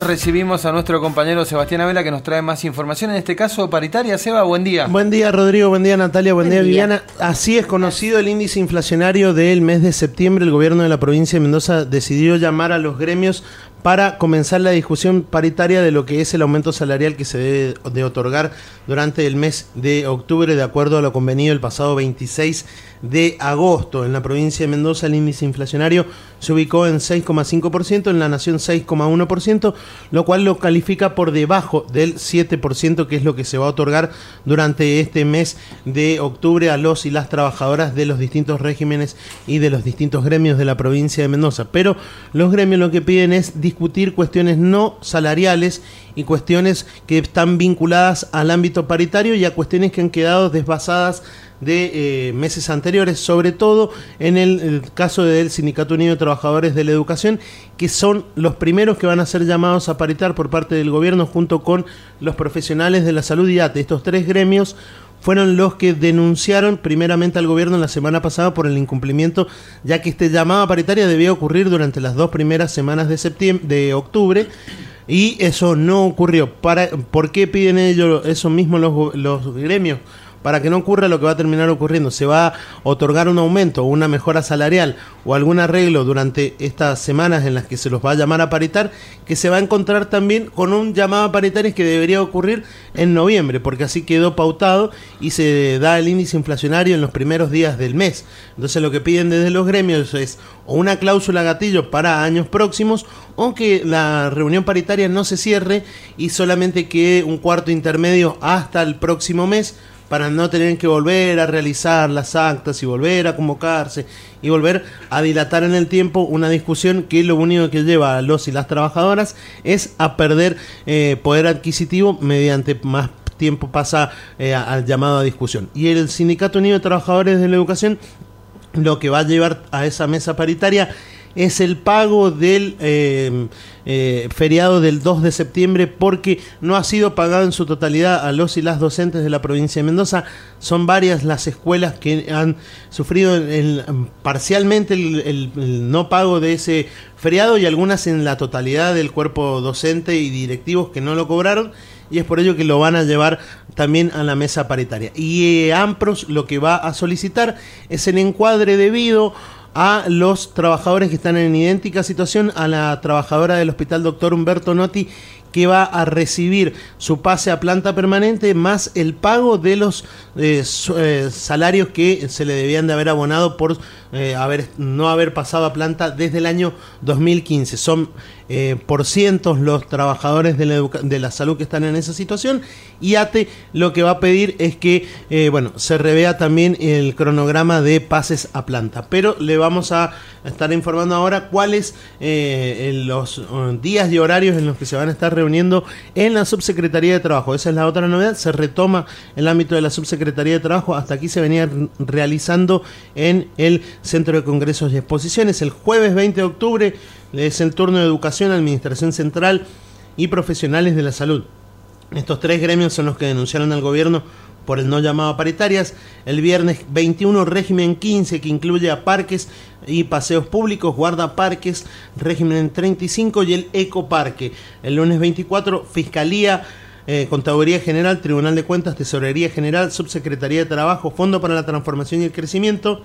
recibimos a nuestro compañero Sebastián Abela, que nos trae más información, en este caso paritaria. Seba, buen día. Buen día, Rodrigo, buen día, Natalia, buen día, Viviana. Así es conocido el índice inflacionario del mes de septiembre. El gobierno de la provincia de Mendoza decidió llamar a los gremios para comenzar la discusión paritaria de lo que es el aumento salarial que se debe de otorgar durante el mes de octubre, de acuerdo a lo convenido el pasado 26 de agosto. En la provincia de Mendoza el índice inflacionario se ubicó en 6,5%, en la nación 6,1%, lo cual lo califica por debajo del 7%, que es lo que se va a otorgar durante este mes de octubre a los y las trabajadoras de los distintos regímenes y de los distintos gremios de la provincia de Mendoza. Pero los gremios lo que piden es discutir cuestiones no salariales y cuestiones que están vinculadas al ámbito paritario y a cuestiones que han quedado desbasadas de meses anteriores, sobre todo en el caso del Sindicato Unido de Trabajadores de la Educación, que son los primeros que van a ser llamados a paritar por parte del gobierno junto con los profesionales de la salud y ATE. Estos tres gremios fueron los que denunciaron primeramente al gobierno la semana pasada por el incumplimiento, ya que este llamado a paritaria debía ocurrir durante las 2 primeras semanas de octubre, y eso no ocurrió. ¿Por qué piden ellos eso mismo los gremios? Para que no ocurra lo que va a terminar ocurriendo. Se va a otorgar un aumento, una mejora salarial o algún arreglo durante estas semanas en las que se los va a llamar a paritar, que se va a encontrar también con un llamado a paritarias que debería ocurrir en noviembre, porque así quedó pautado y se da el índice inflacionario en los primeros días del mes. Entonces lo que piden desde los gremios es o una cláusula gatillo para años próximos, o que la reunión paritaria no se cierre y solamente quede un cuarto intermedio hasta el próximo mes, para no tener que volver a realizar las actas y volver a convocarse y volver a dilatar en el tiempo una discusión que lo único que lleva a los y las trabajadoras es a perder poder adquisitivo mediante más tiempo pasa al llamado a discusión. Y el Sindicato Unido de Trabajadores de la Educación lo que va a llevar a esa mesa paritaria es el pago del feriado del 2 de septiembre, porque no ha sido pagado en su totalidad a los y las docentes de la provincia de Mendoza. Son varias las escuelas que han sufrido parcialmente el no pago de ese feriado, y algunas en la totalidad del cuerpo docente y directivos que no lo cobraron, y es por ello que lo van a llevar también a la mesa paritaria. Y AMPROS lo que va a solicitar es el encuadre debido a los trabajadores que están en idéntica situación a la trabajadora del Hospital Dr. Humberto Notti, que va a recibir su pase a planta permanente más el pago de los salarios que se le debían de haber abonado por no haber pasado a planta desde el año 2015. Son por cientos los trabajadores de la salud que están en esa situación, y ATE lo que va a pedir es que se revea también el cronograma de pases a planta. Pero le vamos a estar informando ahora cuáles los días y horarios en los que se van a estar reuniendo en la Subsecretaría de Trabajo. Esa es la otra novedad. Se retoma el ámbito de la Subsecretaría de Trabajo. Hasta aquí se venía realizando en el Centro de Congresos y Exposiciones. El jueves 20 de octubre es el turno de Educación, Administración Central y Profesionales de la Salud. Estos tres gremios son los que denunciaron al gobierno por el no llamado a paritarias. El viernes 21, régimen 15, que incluye a parques y paseos públicos, guardaparques, régimen 35 y el ecoparque. El lunes 24, Fiscalía, Contaduría General, Tribunal de Cuentas, Tesorería General, Subsecretaría de Trabajo, Fondo para la Transformación y el Crecimiento.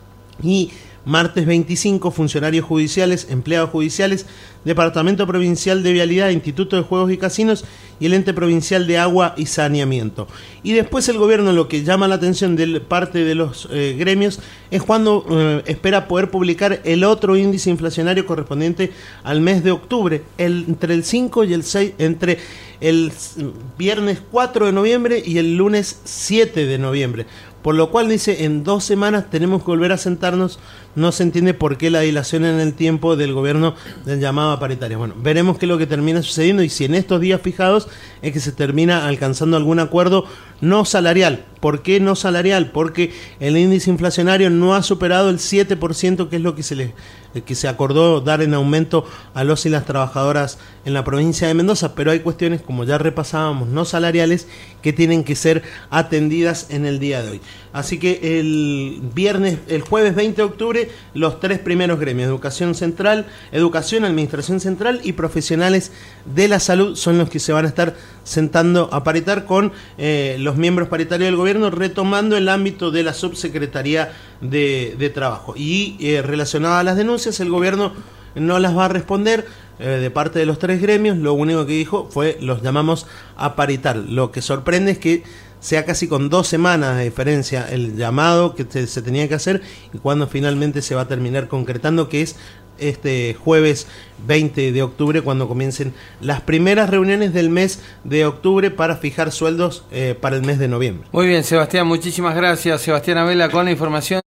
Y martes 25, funcionarios judiciales, empleados judiciales, Departamento Provincial de Vialidad, Instituto de Juegos y Casinos y el Ente Provincial de Agua y Saneamiento. Y después el gobierno, lo que llama la atención de parte de los gremios, es cuando espera poder publicar el otro índice inflacionario correspondiente al mes de octubre, entre el 5 y el 6, entre el viernes 4 de noviembre y el lunes 7 de noviembre. Por lo cual dice, en 2 semanas tenemos que volver a sentarnos. No se entiende por qué la dilación en el tiempo del gobierno del llamado a paritaria. Bueno, veremos qué es lo que termina sucediendo y si en estos días fijados es que se termina alcanzando algún acuerdo no salarial. ¿Por qué no salarial? Porque el índice inflacionario no ha superado el 7%, que es lo que se acordó dar en aumento a los y las trabajadoras en la provincia de Mendoza, pero hay cuestiones, como ya repasábamos, no salariales, que tienen que ser atendidas en el día de hoy. Así que el jueves 20 de octubre octubre, los 3 primeros gremios, Educación, Administración Central y Profesionales de la Salud, son los que se van a estar sentando a paritar con los miembros paritarios del gobierno, retomando el ámbito de la Subsecretaría de Trabajo. Y relacionado a las denuncias, el gobierno no las va a responder de parte de los 3 gremios. Lo único que dijo fue: los llamamos a paritar. Lo que sorprende es que sea casi con 2 semanas de diferencia el llamado que se tenía que hacer y cuando finalmente se va a terminar concretando, que es este jueves 20 de octubre, cuando comiencen las primeras reuniones del mes de octubre para fijar sueldos para el mes de noviembre. Muy bien, Sebastián, muchísimas gracias. Sebastián Abela con la información.